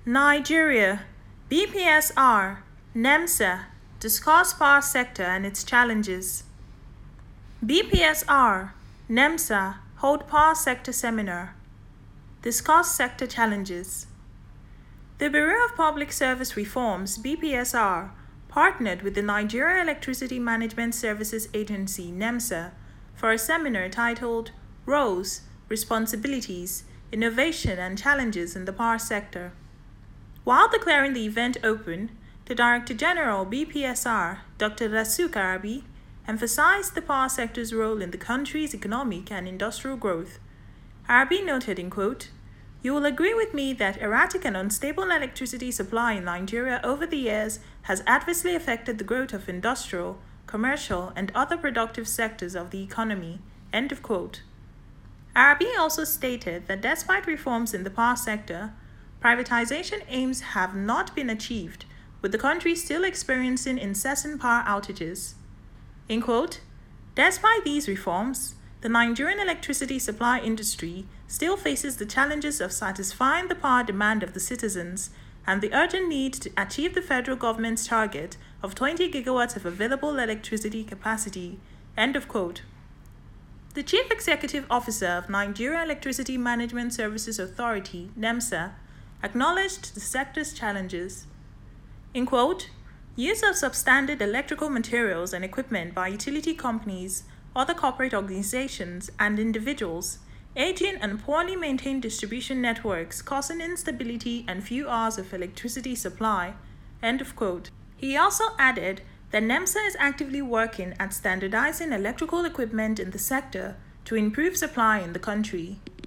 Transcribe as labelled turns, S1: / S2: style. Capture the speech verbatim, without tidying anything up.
S1: Nigeria, B P S R, NEMSA, discuss power sector and its challenges. B P S R, NEMSA hold power sector seminar. Discuss sector challenges. The Bureau of Public Service Reforms, B P S R, partnered with the Nigeria Electricity Management Services Agency, NEMSA, for a seminar titled Roles, Responsibilities, Innovation and Challenges in the Power Sector. While declaring the event open, the Director General, B P S R, Doctor Rasuk Arabi, emphasized the power sector's role in the country's economic and industrial growth. Arabi noted in quote, "You will agree with me that erratic and unstable electricity supply in Nigeria over the years has adversely affected the growth of industrial, commercial, and other productive sectors of the economy." End of quote. Arabi also stated that despite reforms in the power sector, privatization aims have not been achieved, with the country still experiencing incessant power outages. In quote, "Despite these reforms, the Nigerian electricity supply industry still faces the challenges of satisfying the power demand of the citizens and the urgent need to achieve the federal government's target of twenty gigawatts of available electricity capacity." End of quote. The Chief Executive Officer of Nigeria Electricity Management Services Authority, NEMSA, acknowledged the sector's challenges. In quote, "Use of substandard electrical materials and equipment by utility companies, other corporate organizations, and individuals, aging and poorly maintained distribution networks causing instability and few hours of electricity supply." End of quote. He also added that NEMSA is actively working at standardizing electrical equipment in the sector to improve supply in the country.